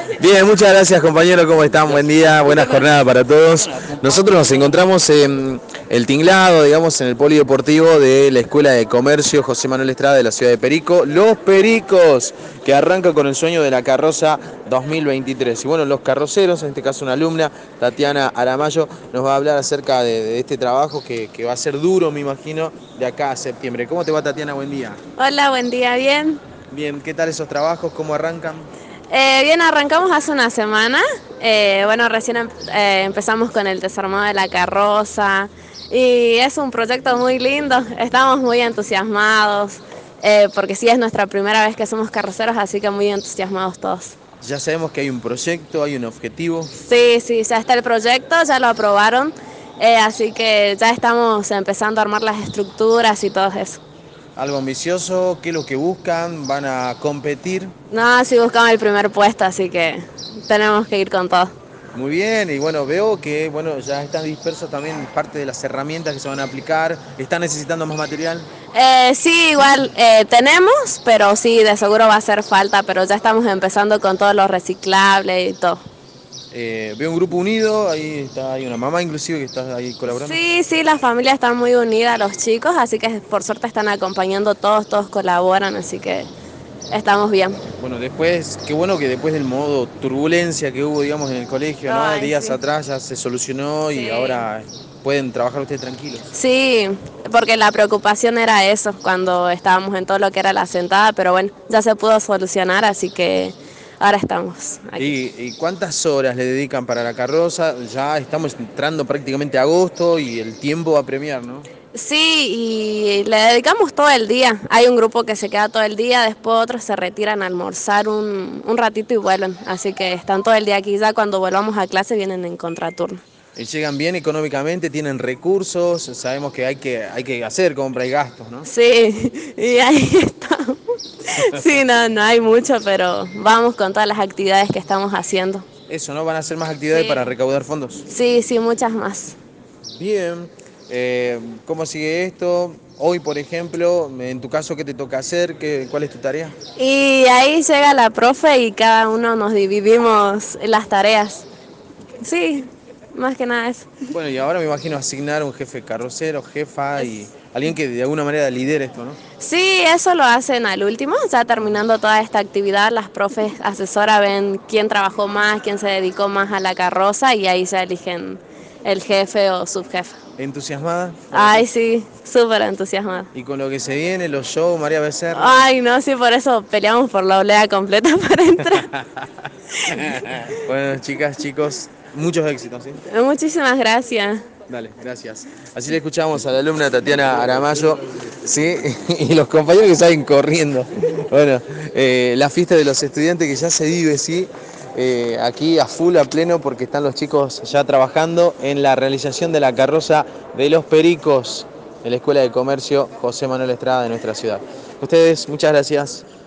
Bien, muchas gracias compañero, ¿cómo están? Buen día, buena jornada para todos. Nosotros nos encontramos en el tinglado, digamos, en el polideportivo de la Escuela de Comercio José Manuel Estrada de la ciudad de Perico. Los Pericos, que arranca con el sueño de la carroza 2023. Y bueno, los carroceros, en este caso una alumna, Tatiana Aramayo, nos va a hablar acerca de este trabajo que va a ser duro, me imagino, de acá a septiembre. ¿Cómo te va, Tatiana? Buen día. Hola, buen día, bien. Bien, ¿qué tal esos trabajos? ¿Cómo arrancan? Bien, arrancamos hace una semana. Bueno, recién empezamos con el desarmado de la carroza y es un proyecto muy lindo. Estamos muy entusiasmados porque sí es nuestra primera vez que somos carroceros, así que muy entusiasmados todos. Ya sabemos que hay un proyecto, hay un objetivo. Sí, sí, ya está el proyecto, ya lo aprobaron, así que ya estamos empezando a armar las estructuras y todo eso. Algo ambicioso, ¿qué es lo que buscan? ¿Van a competir? No, sí buscamos el primer puesto, así que tenemos que ir con todo. Muy bien, y bueno, veo que bueno, ya están dispersos también parte de las herramientas que se van a aplicar. ¿Están necesitando más material? Sí, igual tenemos, pero sí, de seguro va a hacer falta, pero ya estamos empezando con todo lo reciclable y todo. Veo un grupo unido, ahí está, hay una mamá inclusive que está ahí colaborando. Sí, sí, las familias están muy unidas, los chicos, así que por suerte están acompañando todos, todos colaboran, así que estamos bien. Bueno, después, qué bueno que después del modo turbulencia que hubo, digamos, en el colegio, ¿no? Ay, Días sí. atrás ya se solucionó y Sí. ahora pueden trabajar ustedes tranquilos. Sí, porque la preocupación era eso cuando estábamos en todo lo que era la sentada, pero bueno, ya se pudo solucionar, así que ahora estamos aquí. ¿Y cuántas horas le dedican para la carroza? Ya estamos entrando prácticamente a agosto y el tiempo va a premiar, ¿no? Sí, y le dedicamos todo el día. Hay un grupo que se queda todo el día, después otros se retiran a almorzar un ratito y vuelven. Así que están todo el día aquí. Ya cuando volvamos a clase vienen en contraturno. Llegan bien económicamente, tienen recursos, sabemos que hay que hacer compra y gastos, ¿no? Sí, y ahí estamos. Sí, no hay mucho, pero vamos con todas las actividades que estamos haciendo. Eso, ¿no? Van a hacer más actividades para Sí, recaudar fondos. sí, sí, muchas más. Bien. ¿Cómo sigue esto? Hoy, por ejemplo, en tu caso, ¿qué te toca hacer? ¿Cuál es tu tarea? Y ahí llega la profe y cada uno nos dividimos las tareas. Sí, más que nada eso. Bueno, y ahora me imagino asignar un jefe carrocero, jefa y alguien que de alguna manera lidere esto, ¿no? Sí, eso lo hacen al último, ya terminando toda esta actividad, las profes asesoras ven quién trabajó más, quién se dedicó más a la carroza y ahí se eligen el jefe o subjefe. ¿Entusiasmada? Ay, sí, súper entusiasmada. Y con lo que se viene, los shows, María Becerra. Ay, no, sí, por eso peleamos por la oleada completa para entrar. Bueno, chicas, chicos, muchos éxitos, ¿sí? Muchísimas gracias. Dale, gracias. Así le escuchamos a la alumna Tatiana Aramayo, ¿sí? Y los compañeros que salen corriendo. Bueno, la fiesta de los estudiantes que ya se vive, ¿sí? Aquí a full, a pleno, porque están los chicos ya trabajando en la realización de la carroza de los Pericos en la Escuela de Comercio José Manuel Estrada de nuestra ciudad. Ustedes, muchas gracias.